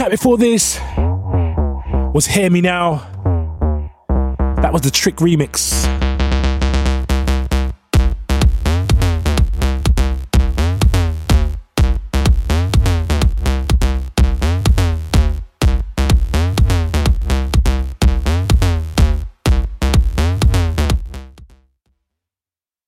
Track before this was Hear Me Now. That was the Trick remix.